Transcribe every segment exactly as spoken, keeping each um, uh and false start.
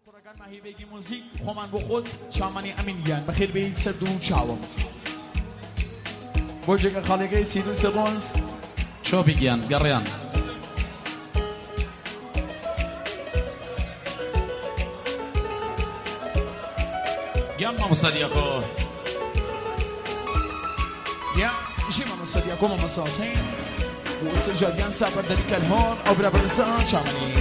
Kuragan mahibegi muzik khoman bo khod chamani aminiyan bkhir be sadu chawa bojega khalege sidu sebons chobigian garyan gian ma musadiako ya jima musadiako ma masasin وسجاديان سافر ذلك الهون أبرا برسان شامني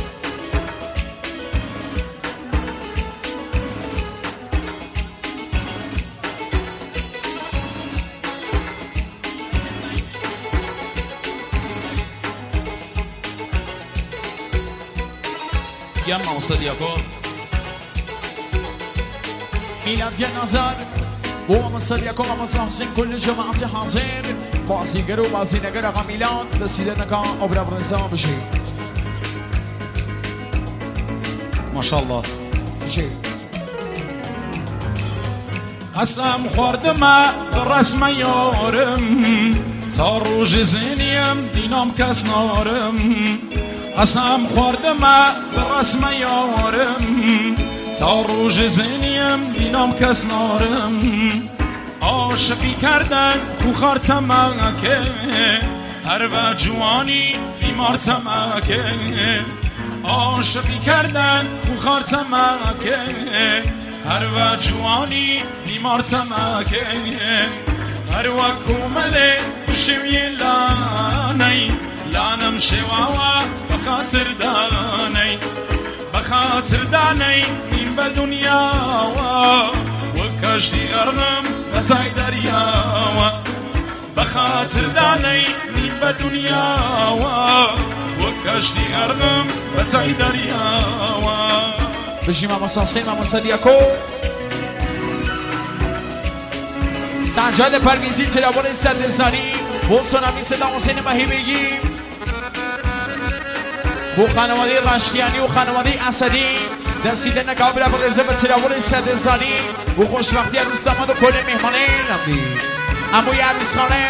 يما وصديقو ميلاد يا نزار هو مصديقو ومصاحسين كل جماعة حاضر بازی گرو بازی نگر آقا میلان رسیده نکا ابرا برنزا بشی ماشاءالله بشی قسم خوردم رسم یارم تا روز زنیم دینام کس نارم قسم خوردم رسم یارم تا روز زنیم دینام کس نارم عاشقی کردن خوخار تمکه هر و جوانی بیمار تمکه عاشقی کردن خوخار تمکه هر و جوانی بیمار تمکه هر و کومله بشوی لانی لانم شواوا بخاطر دانی بخاطر دانی این به دنیا وكاشتي غرغم بتاي درياوا بخاطر داني نيم بدنياوا وكاشتي غرغم بتاي درياوا بجي ماما ساسين ماما صديقو سجاد پرویزی تلاوان صدرزانی و سونامی صدا حسین مهیبگی و خانواده رشتیانی و خانواده اسدی دستیده نکاو برای برزه به تلاول صدرزانی و خوشبختی عروس داماد و کل مهمانه نمدی اموی عروس خانم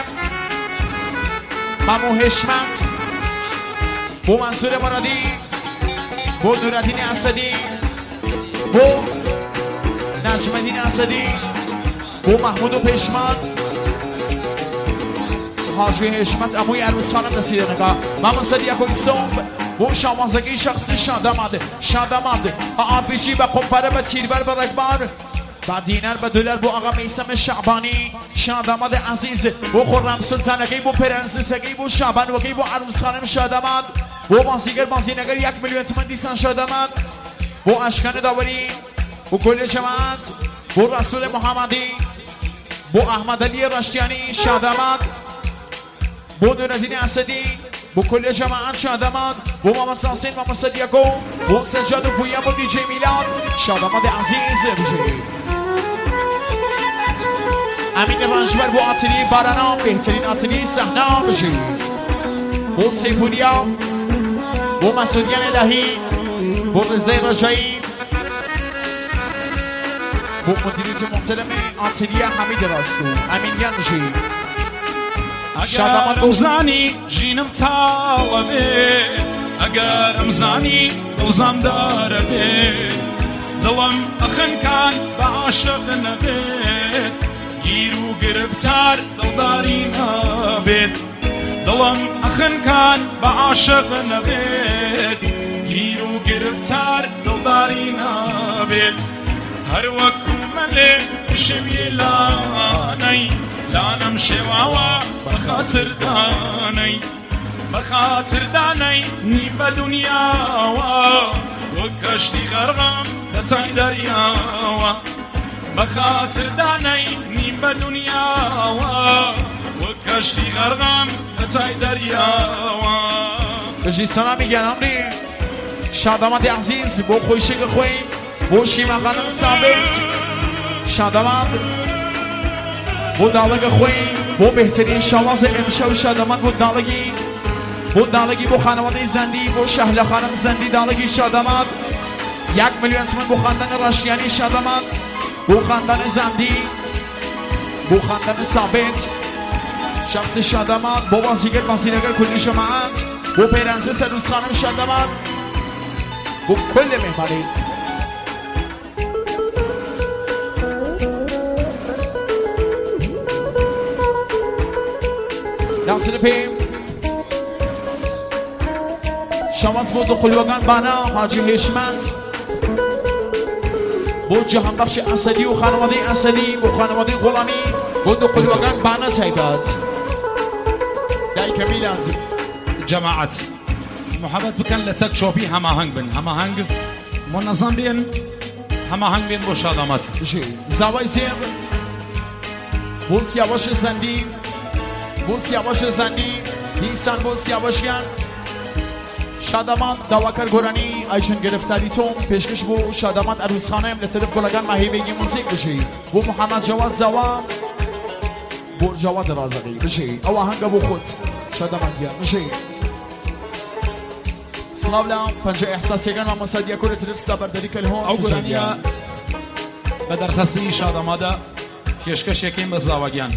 مامو حشمت و منصور مرادی و نورالدین اسدی و نجمالدین اسدی و محمود و پشمان حاجی حشمت اموی عروس خانم دستیده نکاو مامو صدیقو بیسوم و شامازگی شخصی شادماده شادماده آبیجی و قمپره و تیربر و رگبار و دینر و دلر با آقا میسم شعبانی شادماد عزیز و خورم سلطنگی و پرنسسگی و شعبان وگی و عروس خانم شادماد و بازیگر بازینگر یک میلیون تومن دیسان شادماد و اشکان داوری و کل جماعت و رسول محمدی و احمد علی رشتیانی شادماد و نورالدین اسدی با کل جماعت شادماد و ماما ساسین ماما صدیقو و سجاد و پویم و دیجی میلاد شادماد عزیز بجی امین رنجبر و آتلی بارنا بهترین آتلی سحنا بجی و سیپوریا و مسئولیان الهی و رزای رجایی و مدیریت محترم آتلی حمید راسکو امین ین بجی اگر امزانی جینم تاوه اگر امزانی دوزم داره بی دلم اخن کن با عاشق نبید گیرو گرفتار دلداری نبید دلم اخن کن با عاشق نبید گیرو گرفتار دلداری نبید هر وکو ملی شوی لانی لانم شواوا بخاطر داني بخاطر داني نيم بدنياوا وكشتي غرغم بتاي درياوا بخاطر داني نيم بدنياوا وكشتي غرغم بتاي درياوا بجي سلامي گرامری شاداماد عزیز بو خوشی خوی بو شیما خانم ثابت شاداماد بو دالگ خوی بو بهترین شواز امشب شادماد بو دالگی بو دالگی بو خانواده زندی بو شهلا خانم زندی دالگی شادماد یک میلیون تومان بو خاندان رشتیانی شادماد بو خاندان زندی بو خاندان ثابت شخص شادماد بو بازیگر بازیگر کلی جماعت بو پرنسس عروس خانم شادماد بو کل مهمانی لحظه پیم شماس بود و قلوگان بانا حاجی هشمت بود جهان بخش اسدی و خانواده اسدی و خانواده غلامی بود و قلوگان بانا تایبات دایی که میلند جماعت محبت بکن لتک شوپی همه هنگ بین همه هنگ منظم بین همه هنگ بین با شادامت زوای زیر بود سیاوش زندی بود سیاوش زندی دیسان بود سیاوش گن شادمان دواکر گرانی ایشون گرفتاری توم پیشکش بو شادمان عروس خانم لطرف گلگان مهیبگی موسیقی بشی بو محمد جواد زوام بو جواد رازقی بشی او آهنگ بو خود شادمان گیان بشی سلام لام پنجه احساس یگان و مصدیه که لطرف سبرداری کل هون او گرانیا به درخصی شادماده پیشکش یکیم به زواگیان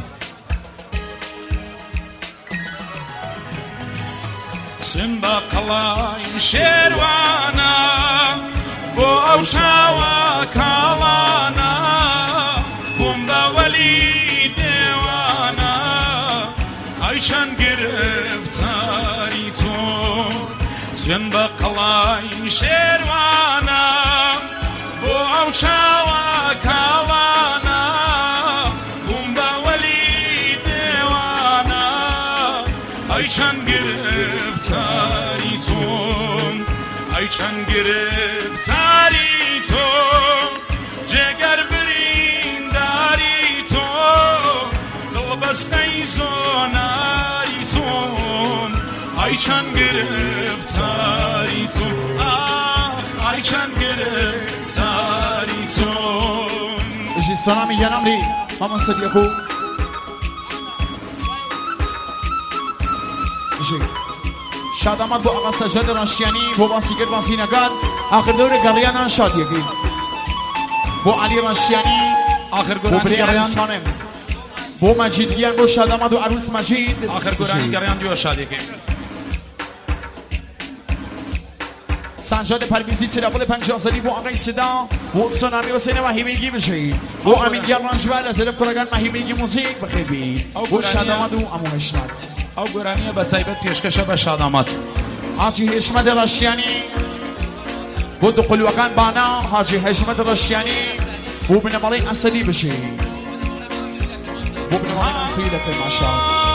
سن بقلاي شيروانا بو اوشاوا كاوانا بوم باولي ديوانا عيشان گرفتاری تو سن بقلاي شيروانا بو اوشاوا كاوانا بوم باولي ديوانا عيشان گرفتاری تو ای چند گرفتاری تو جگر برینداری تو دل بسته زناری تو ای چند گرفتاری تو آخ ای چند گرفتاری تو اجی سلامی ینم لی مامان صدیقو اجی شادامت بو آقا سجاد راشیانی بو باسیگر بازینگان آخر دور گریانان شادیگی بو علی راشیانی آخر بو گرانی بری گریان عروس خانم بو مجیدگیان بو شادامت و عروس مجید آخر گرانی گریان دیو شادی که سنجاد پرویزی ترابل پنجازری بو آقای صدا بو سونامی حسین مهیبگی بشید بو امین گرانجور از الف کنگان مهیبگی موزیک بخیر بید بو شادامت و امو هشمت او گرانی به تایبت پیشکش به شادامت حاجی حشمت راشیانی بو دو قلوگان بانا حاجی حشمت راشیانی بو بنمالی اسدی بشید بو بنمالی اسدی لکن ماشاءالله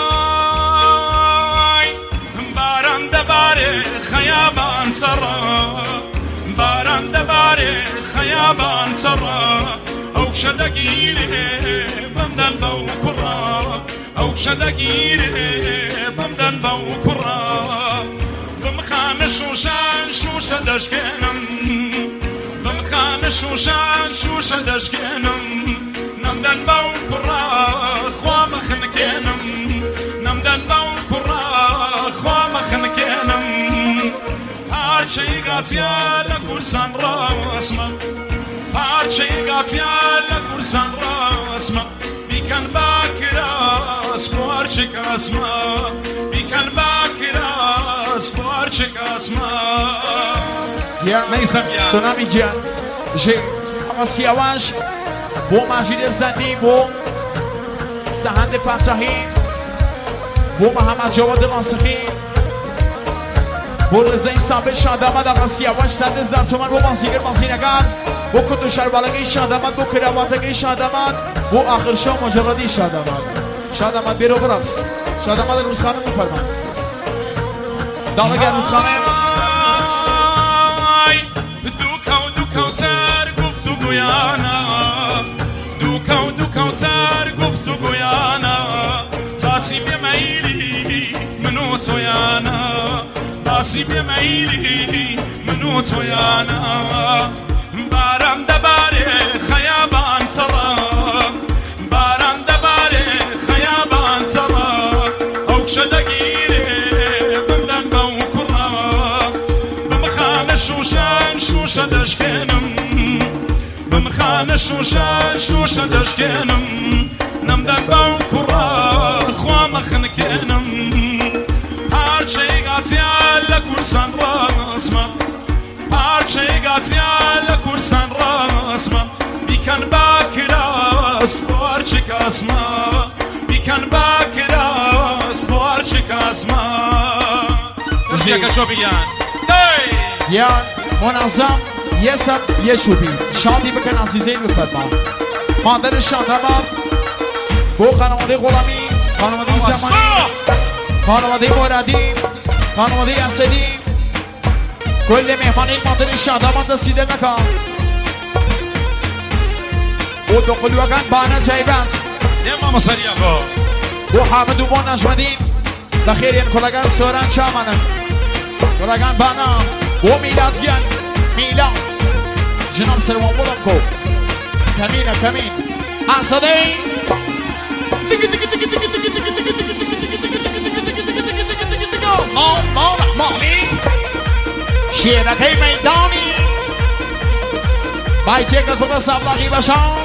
باران دباره خیابان سرا باران دباره خیابان سرا او شدگیره بمدن باو کرا او شدگیره بمدن باو کرا بمخان شوشان شوش دشکنم بمخان شوشان شوش دشکنم نمدن باو کرا خواه مخنکنم نمدن باو کرا خواه مخنکنم هرچی قاتیا لکرسان راسمم هرچی قاتیا لکرسان راسمم بیکن باکراس بارچک اسما بیکن باکراس بارچک اسما یا نیستم یا سونامی جان جی آقا سیاوش بو مجید زندی بو سهند فتحی بو محمد جواد راسخی بو رزای ثابت شادامت آقا سیاوش صد هزار تومن بو بازیگر بازینگان بو کتو شربالگی شادامت بو کراواتگی شادامت بو آخر شو مجردی شادامت شادامت بیرو برقص شادامت روز خانم بفرمان داغگر روز خانم دوکا و دوکا و تر گفت و گویانا دوکا و دوکا و تر گفت و گویانا تاسی بمیلی منو تویانا تاسی بمیلی منو تویانا باران دباره خیابان ترا باران دباره خیابان ترا او شدگیره بمدن باو کرا بمخان شوشان شوش دشکنم بمخان شوشان شوش دشکنم نمدن باو کرا خواه مخنکنم هرچی قاتیا لکرسان راسمم هرچی قاتیا لکرسان راسمم بیکن باکراس بارچک اسما بیکن باکراس واسما رجيك شو بيان یان منظم یه سب یه چوبی شادی بکن عزیزین بفرما مادر شادماد بو خانواده غلامی خانواده زمانی خانواده مرادی خانواده اسدی کل مهمانین مادر شادماد رسیده نکن او دو قلوگان بانه زیبند نما مصری آقا او حامد و بون نجمدین بخیر این کلگان سوران شامنن کلگان بانا او میلاد گیان میلاد جناب سروان بودم کو کمینه کمین حسده مام مام ماس شیرکی میدانی بایتی که کتا سبلاغی باشم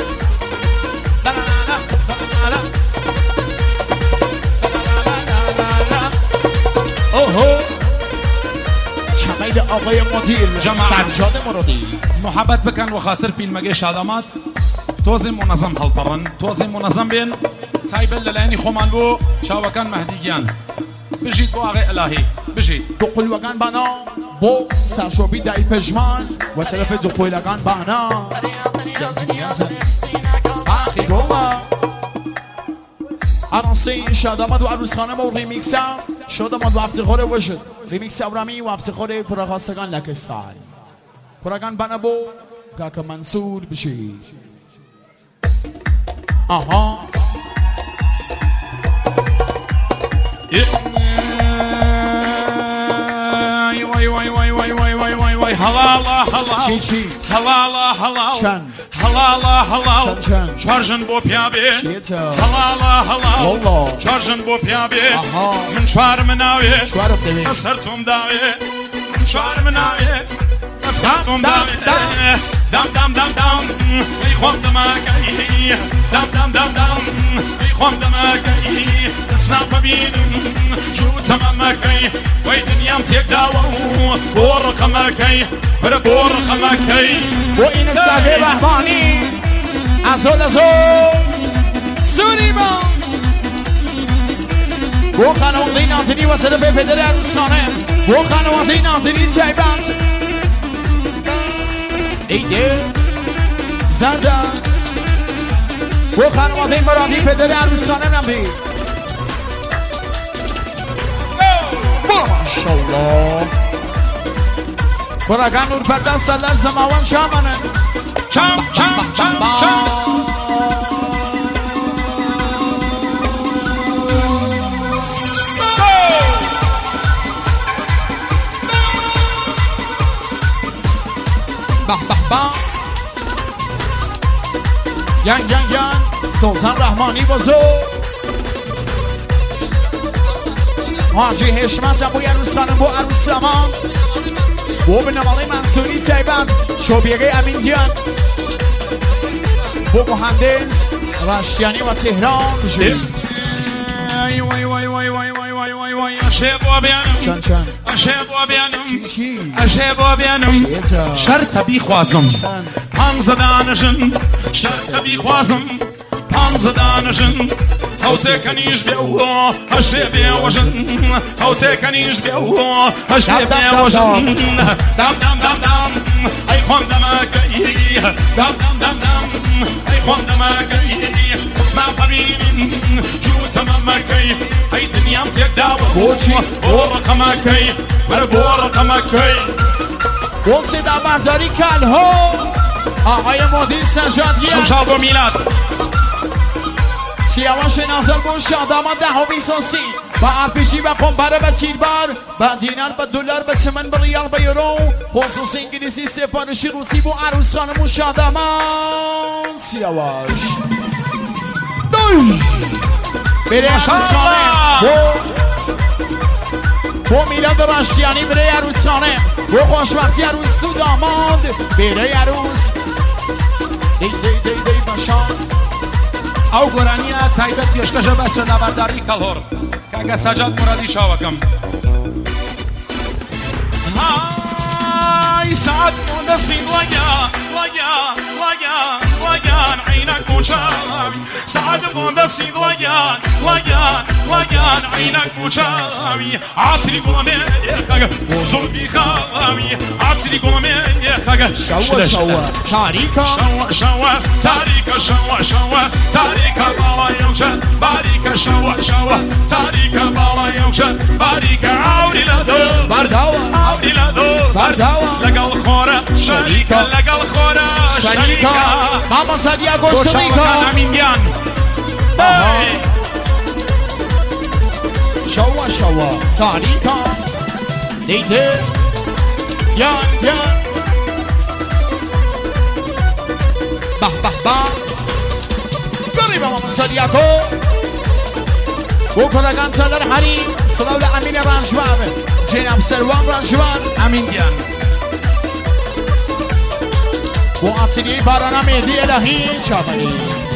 اوهو شمایل آقای مدیر سرشاد مرادی محبت بکن و خاطر فیلمگه شادامات توزی منظم هلپرن توزی منظم بین تایبل للعینی خومان بو شاوکان مهدیگیان بجید بو آقای الهی بجید دو قلوگان بنا بو سرشوبی دای پژمان و طرف دو قلوگان بنا یزنی یزن آخی گوما عروسی شادامات و عروس خانم و ریمیکس هم شادامات و افتخار وجد ریمیکس اورامی و افتخار پرخواستگان لکستان پرگان بنا بو کاک منصور بشید آها وای وای وای وای وای وای وای وای حلالا حلال چی چی حلالا حلال چند حلالا حلال چند چند چارجن بو پیابه چیتا حلالا حلال والله چارجن بو پیابه آها من شوار مناوی شوارب دوی سرتم داوی من شوار مناوی سرتم داوی دم دم دم دم ای خوام دماغی دم دم دم دم ای خوام دماغی اسناب ببینم جو تمامکی وای دنیام تک داو بور قمکی بر بور قمکی و این ساقی رحمانی ازول ازول سوری با و خانواده نازنی و طرف پدر عروسانه و خانواده نازنی شیبند ایده زنده و خانواده مرادی پدر عروسانه نبید ماشاءالله برگان نور پدر سالر زماوان شامنه چم چم چم چم به به به ین ین ین سلطان رحمانی بزرگ حاجی حشمت هم بوی عروس خانم بو عروس زمان بو به نماله منصوری تیبند شوبیگه امین گیان بو مهندس رشتیانی و تهران بشید وای وای وای وای وای وای وای وای وای اشهبو بیانم چند چند اشهبو بیانم چی اشهبو بیانم چیتا شرط بی خوازم پان زدانشن شرط بی خوازم پان زدانشن او تکنیش بیو اشهب بیوشن او تکنیش بیو اشهب بیوشن دم دم دم دم ای خوان دماغی دم دم دم دم ای خوان دماغی اسناب ببینم جو تمامکی ای دنیام تک داو بور قمکی بر بور قمکی و صدا برداری کل ها آقای مدیر سجادیه شمشال با میلاد سیاوش نظر با شادامات ده و بیسان سی با ارپیجی و قنبره و تیربر با دینار با دلار با تمن با ریال با یورو خصوص انگلیسی سفارشی روسی با عروس خانمون شادامان سیاوش دوی بره عروس خانم با میلاد رشتیانی بره عروس خانم با خوشبختی عروس سوداماد بره عروس دی دی دی دی باشان او گرانیه تایبت پیشکش بس نبرداری کلور کاگه سجاد مرادی شاوکم های ساعت مندسیم لگا لگا لگا لگا عینک مچاوی سعد بوندسي ليان ليان ليان عينك مجاوي عصري قلمي خاق وزر بخاوي عصري قلمي خاق شوا شوا تاريكا شوا شوا تاريكا شوا شوا تاريكا بالا يوشا باريكا شوا شوا تاريكا بالا يوشا باريكا عوري لدو برداوة عوري لدو برداوة لقل خورا شريكا لقل خورا شريكا ماما سانتياغو شريكا امينيان شوا شوا تاريكا ديدي يان يان به به به قريبا ماما سانتياغو وكلگان سالار حریم سلام لامین رنجبر جناب سلوان رنجبر امينيان و اصلی باران مهدی الهی شامنی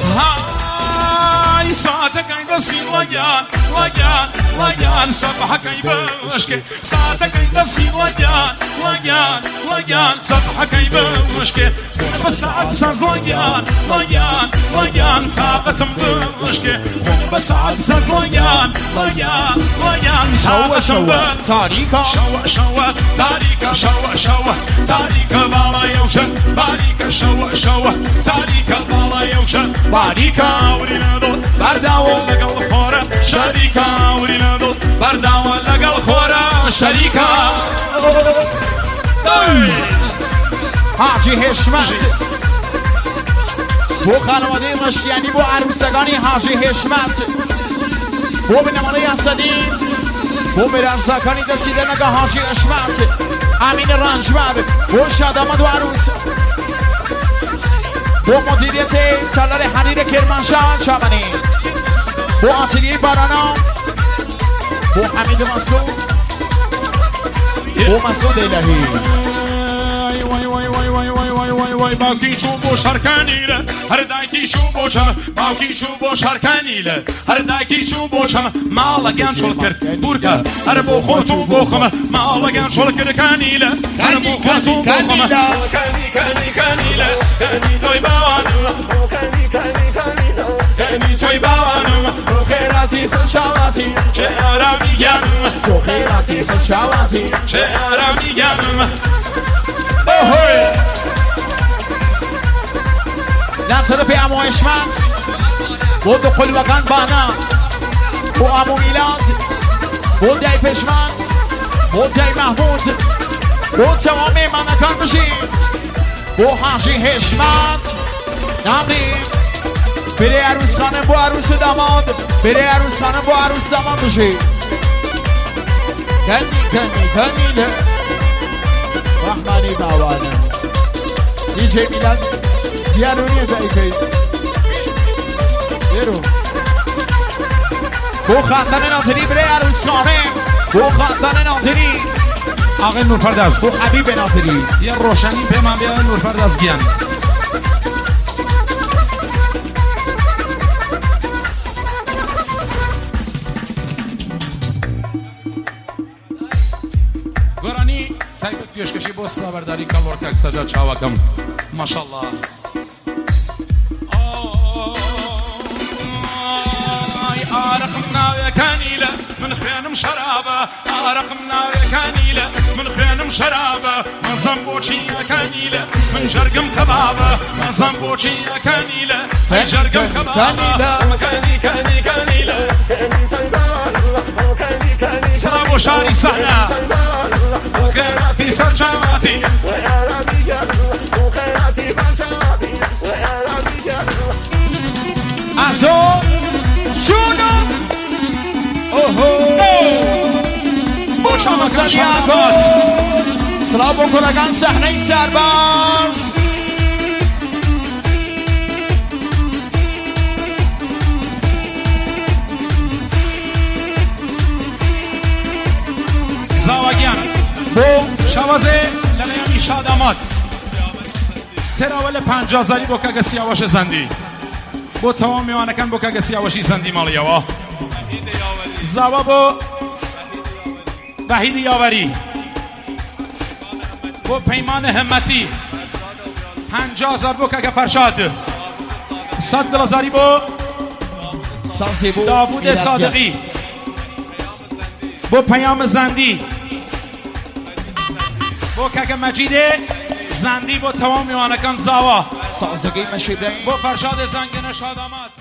هاي ساعتك عند سيليان ليان ليان صبحك يبشك ساعتك عند سيليان ليان ليان صبحك يبشك بس ساعت ساز ليان ليان ليان طاقة مبشك بس ساعت ساز ليان ليان ليان شوا شوا تاريكا شوا شوا تاريكا شوا شوا تاريكا بالا يوشن باريكا شوا شوا تاريكا بالا يوشن باريكا ورينادو برداو لقل خورا شريكا ورينادو برداو لقل خورا شريكا حاجی حشمت بو خانواده رشتیانی بو عروسگانی حاجی حشمت بو به نمانه اسدی بو مرزاکانی دسیده نگه حاجی حشمت امین رنجبر بو شادامد و عروس بو مدیریت تالار حریر کرمانشاه شامنی بو آتلیه بارانا بو حمید مسعود بو مسعود الهی وای وای وای وای وای وای وای وای باوکی شو بو شرکانیله هر دایکی شو بو چم باوکی شو بو شرکانیله هر دایکی شو بو چم مالگان شول کرد بورکا هر بو خونتو بو خم مالگان شول کرد کانیله هر بو خونتو بو خم کانی کانی کانیله کانی توی باوانو کانی کانی کانیله کانی توی باوانو تو خیراتی سن شواتی چه آرامیگم تو خیراتی سن شواتی چه آرامیگم در طرف امو اشمت بود و قلوکان بانا بو امو میلاد بود دای پشمن بود دای محمود بود تمام منکان بشی بو حاجی حشمت نمری بره عروس خانم بو عروس داماد بره عروس خانم بو عروس داماد بشی کنی کنی کنی له رحمانی باوانه دیجی میلاد دیارونی دایکی برو بو خاندان ناظری بره عروس خانه بو خاندان ناظری آقای نورپرداز بو حبیب ناظری یه روشنی به من بیا نورپرداز گیان گرانی سایبت پیشکشی با سابرداری کالورکک سجاد چاوکم ماشاءالله عرقنا يا كانيلة من خيانم شرابة عرقنا يا كانيلة من خيانم شرابة من زنبوشي يا كانيلة من جرقم كبابة من زنبوشي يا كانيلة من جرقم كبابة كاني كاني كانيلة سلام وشاري سهنا وخيراتي سرجاتي ازو شونو اوهو بوشام سانتیاگو سلام بکنگان صحنه سرباز زاوگیان بو شوازه للیانی شادامات تراول پنجاه زاری بو که سیاوش زندی بو تمام میوانکن بو که سیاوشی زندی مال یوا زاوا بو وحید یاوری بو پیمان همتی پنجاه زار بو که فرشاد صد دلازاری بو سازی بود داوود صادقی با پیام زندی با کک مجید زندی با تمام میوانکان زاوا سازگی مشیبرین با فرشاد زنگنه شادامات